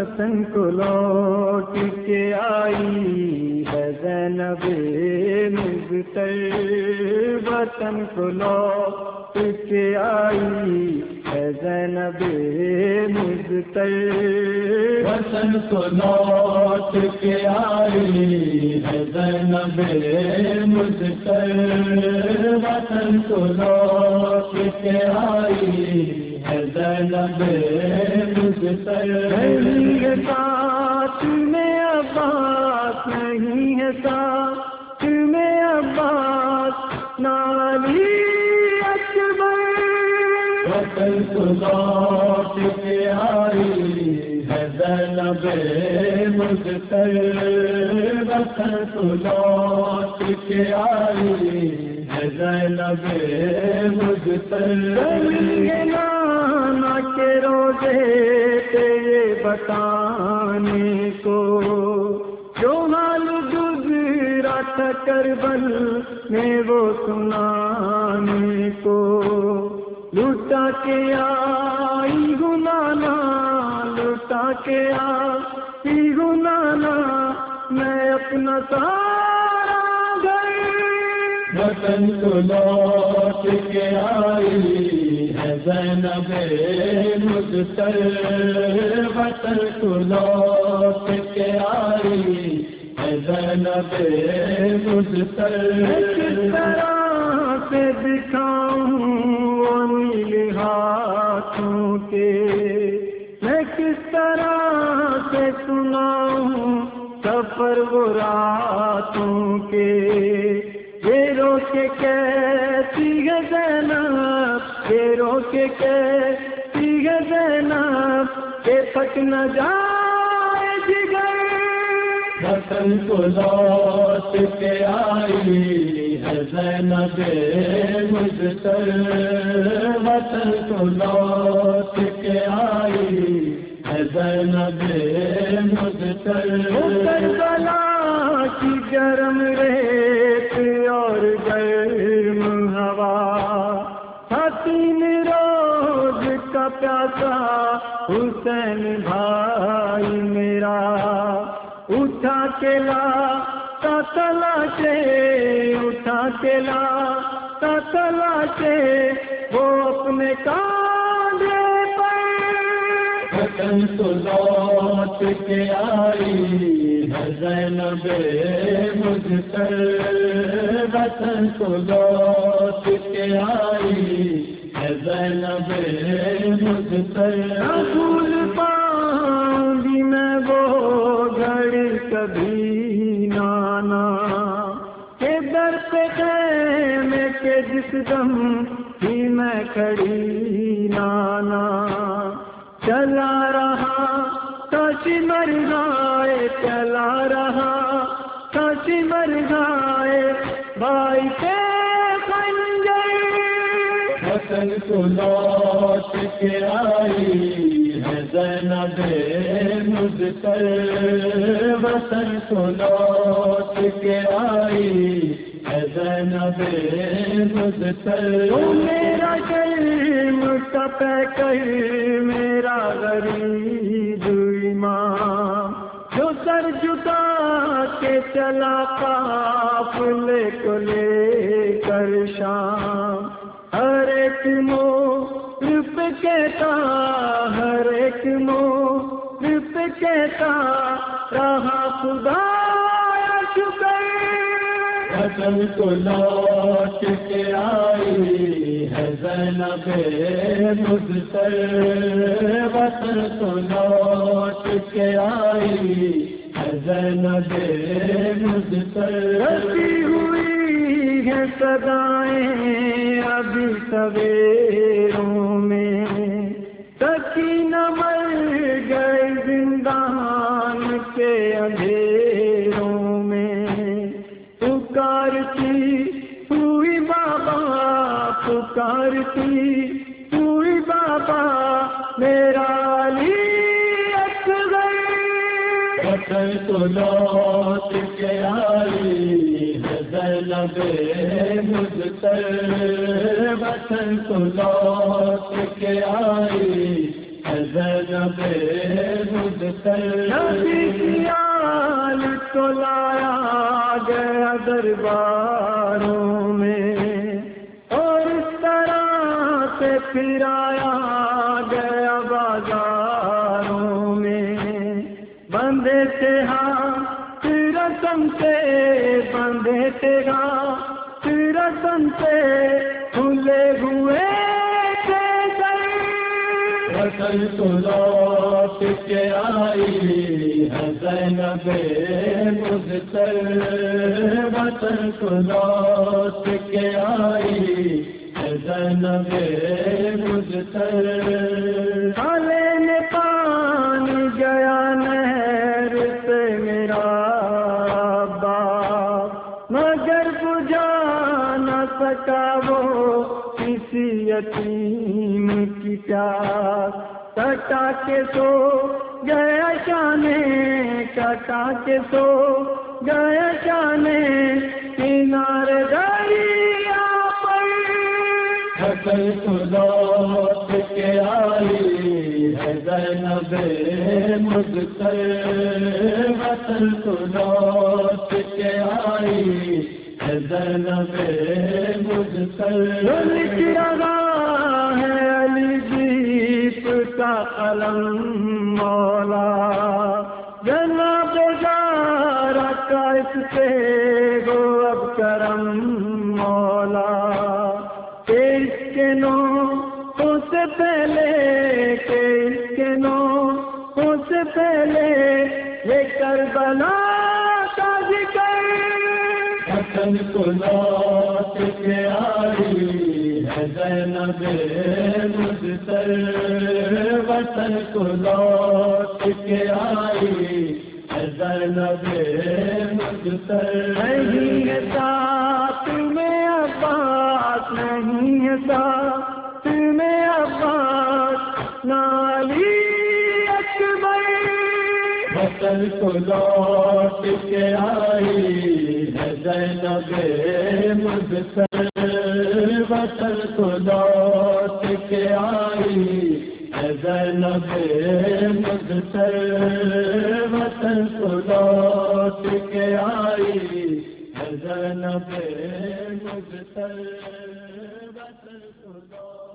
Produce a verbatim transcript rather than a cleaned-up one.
وطن کو لوٹ کے آئی ہے زینب مزتر، وطن کو لوٹ کے آئی ہے زینب مزتر، وطن کو لوٹ کے آئی ہے زینب مزتر، وطن کو لوٹ کے آئی ہے زینب مزتر۔ نہیں ہے ساتھ میں عباس، نہیں ہے ساتھ میں عباس نہ علی اکبر، وطن کو لوٹ کے آئی ہے زینب مزتر، وطن کو لوٹ کے آئی ہے زینب مزتر۔ نانا کے روزے تیرے بتانے کو، جو حال گزرا تھا کربل میں وہ سنانے کو، لوٹا کے آئی ہوں نانا، لوٹا کے آئی ہوں نانا میں اپنا سارا گھر، وطن کو لوٹ کے آئی ہے زینب مزتر، وطن کو لوٹ کے آئی ہے زینب مزتر۔ کس طرح سے دکھاؤں وہ نیل ہاتھوں کے، میں کس طرح سے سناؤں سفر وہ راتوں کے، یہ رو کے کہتی ہے زینب، یہ رو کے کہتی ہے زینب کہ پھٹ نہ جائے جگر، وطن کو لوٹ کے آئی ہے زینب مزتر، وطن کو لوٹ کے آئی ہے زینب مزتر۔ کربلا کی گرم ریت اور گرم ہوا، تھا تین روز کا پیاسا حسین بھائی میرا، اٹھا کے لا تا تلاشے، اٹھا کے لا تا تلاشے وہ اپنے کاندھے پر، وطن کو لوٹ کے آئی ہے زینب مزتر، وطن کو لوٹ کے آئی ہے زینب مزتر۔ نہ بھول پاؤں گی میں وہ گھڑی کبھی نانا، کہ در پہ خیمے کے جس دم ہی میں کھڑی نانا، چلا رہا کاشی مر گائے، چلا رہا کاشی مر گائے بھائی کے خنجر، وطن کو لوٹ کے آئی ہے زینب مزتر، وطن کو لوٹ کے آئی ہے زینب مزتر۔ میرا شرم کا پیکر میرا غریب امام، جو سر جھکا کے چلا قافلے کو لے کر شام، ہر ایک موڑ پہ کہتا، ہر ایک موڑ پہ کہتا رہا خدا شکر، وطن کو لوٹ کے آئی ہے زینب مزتر، وطن کو لوٹ کے آئی ہے زینب مزتر۔ رسی ہوئی ہے صدائیں ابھی سویروں میں، سکینہ مر گئے زندان کے اندھیروں میں، پکارتی ہوئی بابا، پکارتی ہوئی بابا میرا علی اکبر، وطن کو لوٹ کے آئی ہے زینب مزتر، وطن کو لوٹ کے آئی زینب مجتر نبی کی آل کو لایا گیا درباروں میں اور اس طرح سے پھرایا گیا بازاروں میں بندے تھے ہاتھ رسم سے بندے تھے ہاتھ رسم سے کھلے ہوئے وطن کو لوٹ کے آئی ہے زینب مجتر وطن کو لوٹ کے آئی ہے زینب مجتر کالے نے پانی گیا نہر سے میرا باپ مگر بجھا نہ سکا وہ کسی یتیم کی پیاس کٹا کے سو گیا شانے کٹا کے سو گیا شانے کنارے دریا پر وطن کو لوٹ کے آئی ہے زینب مجتر وطن کو لوٹ کے آئی ہے زینب مجتر لکھ رہا ہے علی جیت کا قلم مولا جناب جارا کا اس سے گو اب کرم مولا کہ اس کے نو اس سے پہلے کہ اس کے نو اس سے پہلے یہ کربلا کا ذکر وطن کو لوٹ کے آئی ہے زینب مجتر وطن کو لوٹ کے آئی ہے زینب مجتر نہیں ہے ساتھ میں عباس نہیں ہے ساتھ میں عباس نالی اکبر وطن کو لوٹ کے آئی ہے زینب مجتر وطن کو لوٹ کے آئی ہے زینب مجتر وطن کو لوٹ کے آئی ہے زینب مجتر وطن کو لوٹ